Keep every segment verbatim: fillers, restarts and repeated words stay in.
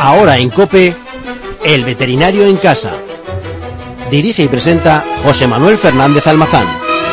Ahora en COPE, El Veterinario en Casa. Dirige y presenta José Manuel Fernández Almazán.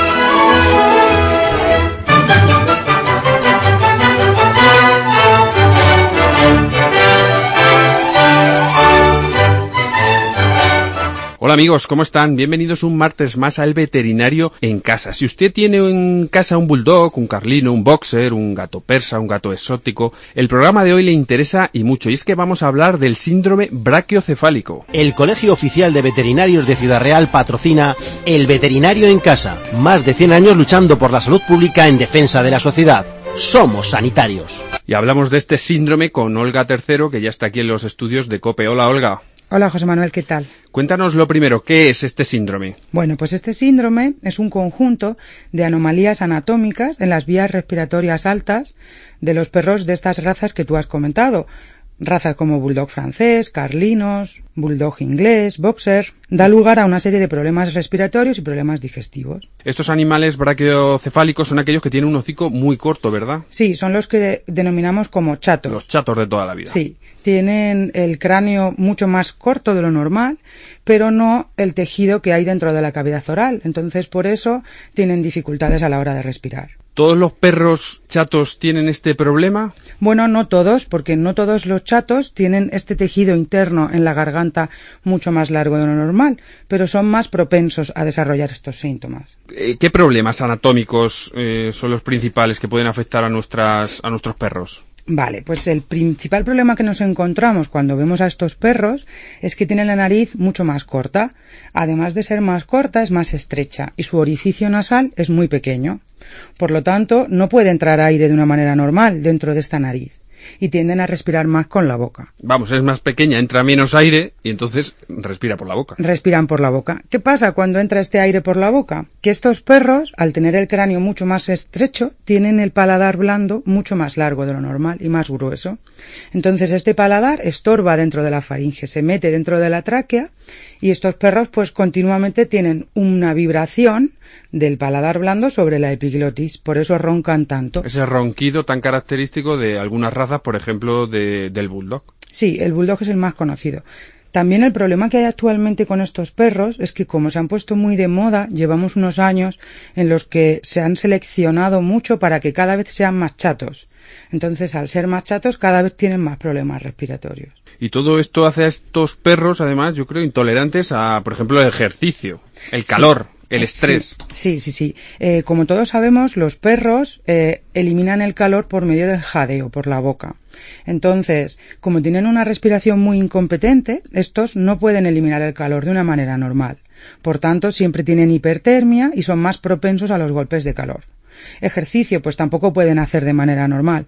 Hola amigos, ¿cómo están? Bienvenidos un martes más a El Veterinario en Casa. Si usted tiene en casa un bulldog, un carlino, un boxer, un gato persa, un gato exótico, el programa de hoy le interesa y mucho, y es que vamos a hablar del síndrome brachiocefálico. El Colegio Oficial de Veterinarios de Ciudad Real patrocina El Veterinario en Casa. Más de cien años luchando por la salud pública en defensa de la sociedad. Somos sanitarios. Y hablamos de este síndrome con Olga Tercero, que ya está aquí en los estudios de COPE. Hola, Olga. Hola, José Manuel, ¿qué tal? Cuéntanos lo primero, ¿qué es este síndrome? Bueno, pues este síndrome es un conjunto de anomalías anatómicas en las vías respiratorias altas de los perros de estas razas que tú has comentado. Razas como bulldog francés, carlinos, bulldog inglés, boxer, da lugar a una serie de problemas respiratorios y problemas digestivos. Estos animales brachiocefálicos son aquellos que tienen un hocico muy corto, ¿verdad? Sí, son los que denominamos como chatos. Los chatos de toda la vida. Sí, tienen el cráneo mucho más corto de lo normal, pero no el tejido que hay dentro de la cavidad oral. Entonces, por eso tienen dificultades a la hora de respirar. ¿Todos los perros chatos tienen este problema? Bueno, no todos, porque no todos los chatos tienen este tejido interno en la garganta mucho más largo de lo normal, pero son más propensos a desarrollar estos síntomas. ¿Qué problemas anatómicos eh, son los principales que pueden afectar a nuestras a nuestros perros? Vale, pues el principal problema que nos encontramos cuando vemos a estos perros es que tienen la nariz mucho más corta. Además de ser más corta, es más estrecha y su orificio nasal es muy pequeño. Por lo tanto, no puede entrar aire de una manera normal dentro de esta nariz y tienden a respirar más con la boca. Vamos, es más pequeña, entra menos aire y entonces respira por la boca. Respiran por la boca. ¿Qué pasa cuando entra este aire por la boca? Que estos perros, al tener el cráneo mucho más estrecho, tienen el paladar blando mucho más largo de lo normal y más grueso. Entonces este paladar estorba dentro de la faringe, se mete dentro de la tráquea y estos perros pues continuamente tienen una vibración del paladar blando sobre la epiglotis, por eso roncan tanto. Ese ronquido tan característico de algunas razas, por ejemplo, de, del bulldog. Sí, el bulldog es el más conocido. También el problema que hay actualmente con estos perros es que como se han puesto muy de moda, llevamos unos años en los que se han seleccionado mucho para que cada vez sean más chatos. Entonces, al ser más chatos, cada vez tienen más problemas respiratorios. Y todo esto hace a estos perros, además, yo creo, intolerantes a, por ejemplo, el ejercicio, el calor. Sí. El estrés. Sí, sí, sí. sí. Eh, como todos sabemos, los perros eh, eliminan el calor por medio del jadeo, por la boca. Entonces, como tienen una respiración muy incompetente, estos no pueden eliminar el calor de una manera normal. Por tanto, siempre tienen hipertermia y son más propensos a los golpes de calor. Ejercicio, pues tampoco pueden hacer de manera normal.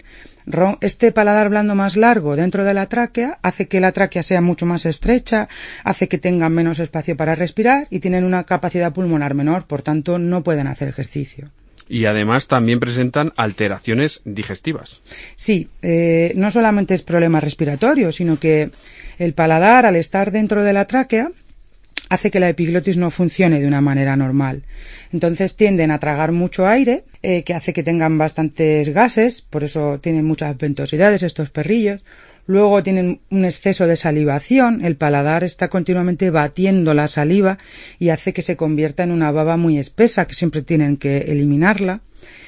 Este paladar blando más largo dentro de la tráquea hace que la tráquea sea mucho más estrecha, hace que tengan menos espacio para respirar y tienen una capacidad pulmonar menor, por tanto no pueden hacer ejercicio. Y además también presentan alteraciones digestivas. Sí, eh, no solamente es problema respiratorio, sino que el paladar, al estar dentro de la tráquea, hace que la epiglotis no funcione de una manera normal. Entonces tienden a tragar mucho aire, eh, que hace que tengan bastantes gases, por eso tienen muchas ventosidades estos perrillos. Luego tienen un exceso de salivación, el paladar está continuamente batiendo la saliva y hace que se convierta en una baba muy espesa, que siempre tienen que eliminarla.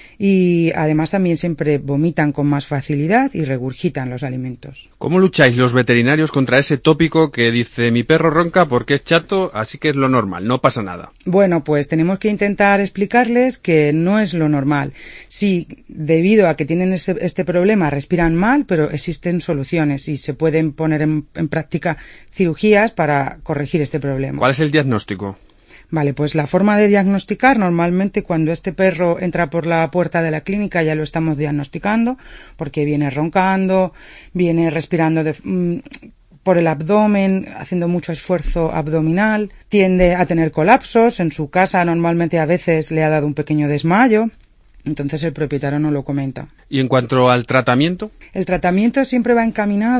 Y además también siempre vomitan con más facilidad y regurgitan los alimentos. ¿Cómo lucháis los veterinarios contra ese tópico que dice mi perro ronca porque es chato, así que es lo normal, no pasa nada? Bueno, pues tenemos que intentar explicarles que no es lo normal. Sí, debido a que tienen ese, este problema respiran mal, pero existen soluciones y se pueden poner en, en práctica cirugías para corregir este problema. ¿Cuál es el diagnóstico? Vale, pues la forma de diagnosticar, normalmente cuando este perro entra por la puerta de la clínica ya lo estamos diagnosticando, porque viene roncando, viene respirando de, mmm, por el abdomen, haciendo mucho esfuerzo abdominal, tiende a tener colapsos, en su casa normalmente a veces le ha dado un pequeño desmayo. Entonces el propietario no lo comenta. ¿Y en cuanto al tratamiento? El tratamiento siempre va encaminado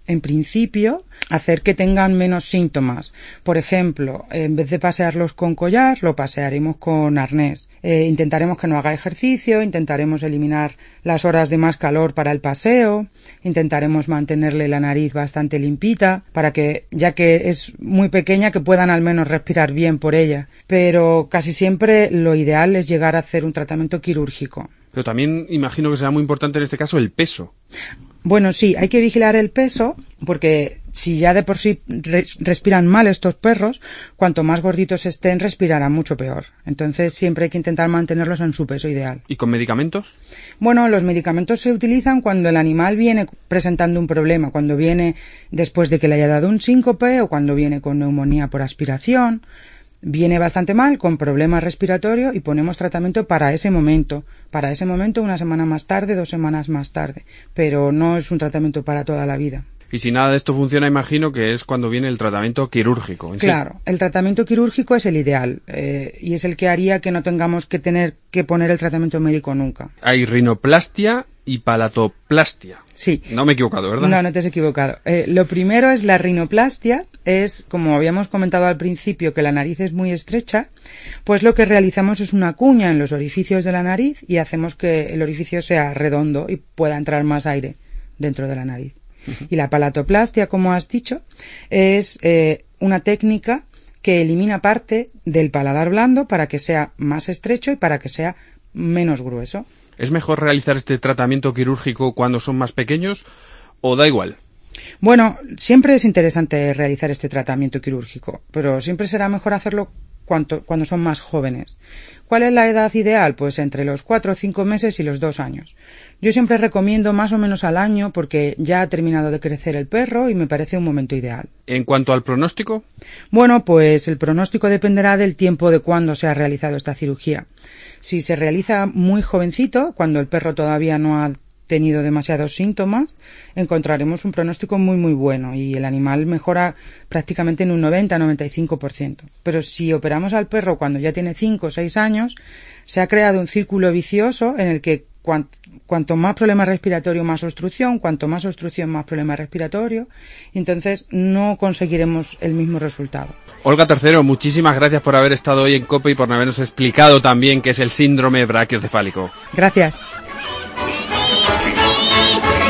en principio, hacer que tengan menos síntomas. Por ejemplo, en vez de pasearlos con collar, lo pasearemos con arnés. Eh, intentaremos que no haga ejercicio, intentaremos eliminar las horas de más calor para el paseo, intentaremos mantenerle la nariz bastante limpita, para que, ya que es muy pequeña, que puedan al menos respirar bien por ella. Pero casi siempre lo ideal es llegar a hacer un tratamiento quirúrgico. Pero también imagino que será muy importante en este caso el peso. Bueno, sí, hay que vigilar el peso, porque si ya de por sí res- respiran mal estos perros, cuanto más gorditos estén, respirarán mucho peor. Entonces siempre hay que intentar mantenerlos en su peso ideal. ¿Y con medicamentos? Bueno, los medicamentos se utilizan cuando el animal viene presentando un problema, cuando viene después de que le haya dado un síncope o cuando viene con neumonía por aspiración. Viene bastante mal, con problemas respiratorios, y ponemos tratamiento para ese momento. Para ese momento, una semana más tarde, dos semanas más tarde. Pero no es un tratamiento para toda la vida. Y si nada de esto funciona, imagino que es cuando viene el tratamiento quirúrgico. ¿En Claro, sí? El tratamiento quirúrgico es el ideal, eh, y es el que haría que no tengamos que tener que poner el tratamiento médico nunca. Hay rinoplastia y palatoplastia. Sí. No me he equivocado, ¿verdad? No, no te has equivocado. Eh, lo primero es la rinoplastia, es, como habíamos comentado al principio, que la nariz es muy estrecha, pues lo que realizamos es una cuña en los orificios de la nariz y hacemos que el orificio sea redondo y pueda entrar más aire dentro de la nariz. Uh-huh. Y la palatoplastia, como has dicho, es eh, una técnica que elimina parte del paladar blando para que sea más estrecho y para que sea menos grueso. ¿Es mejor realizar este tratamiento quirúrgico cuando son más pequeños o da igual? Bueno, siempre es interesante realizar este tratamiento quirúrgico, pero siempre será mejor hacerlo cuanto, cuando son más jóvenes. ¿Cuál es la edad ideal? Pues entre los cuatro o cinco meses y los dos años. Yo siempre recomiendo más o menos al año porque ya ha terminado de crecer el perro y me parece un momento ideal. ¿En cuanto al pronóstico? Bueno, pues el pronóstico dependerá del tiempo de cuándo se ha realizado esta cirugía. Si se realiza muy jovencito, cuando el perro todavía no ha tenido demasiados síntomas, encontraremos un pronóstico muy muy bueno y el animal mejora prácticamente en un noventa a noventa y cinco por ciento. Pero si operamos al perro cuando ya tiene cinco o seis años, se ha creado un círculo vicioso en el que cuant, cuanto más problema respiratorio, más obstrucción, cuanto más obstrucción, más problema respiratorio, y entonces no conseguiremos el mismo resultado. Olga Tercero, muchísimas gracias por haber estado hoy en COPE y por habernos explicado también qué es el síndrome brachiocefálico. Gracias.